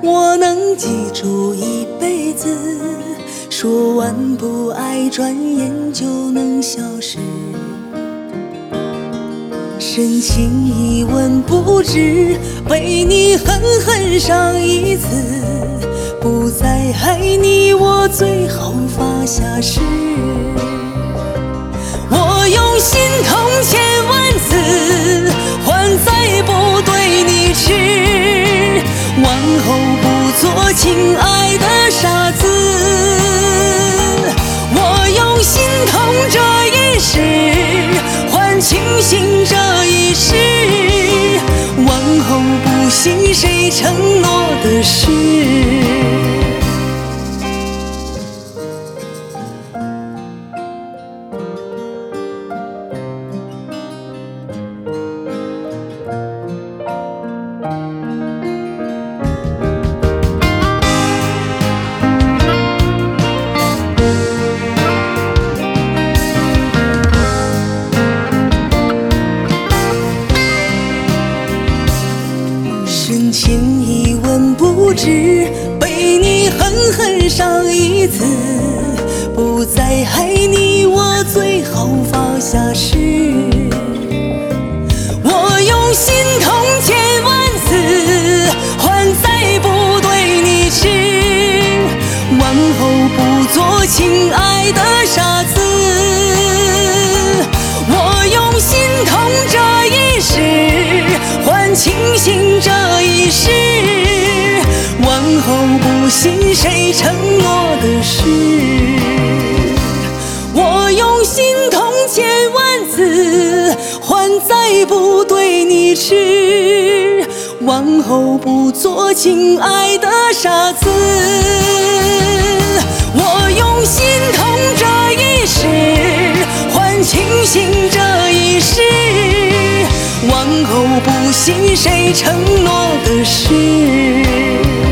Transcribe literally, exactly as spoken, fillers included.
我能记住一辈子，说完不爱，转眼就能消失。深情一吻不值，被你狠狠伤一次。不再爱你，我最好发下誓。我用心痛千万次，换再不对你痴。往后不做情爱的傻子。我用心痛这一世，换清醒这一世。往后不信谁承诺的事。深情一吻不值，被你狠狠伤一次。不再爱你，我最好发下誓。我用心痛千万次，换再不对你痴。往后不做情爱的傻子。我用心痛这一世，换清醒这一世。往后不信谁承诺的事。我用心痛千万次，换再不对你痴。往后不做情爱的傻子。我用心痛这一世，换清醒这一世。往后不信谁承诺的事。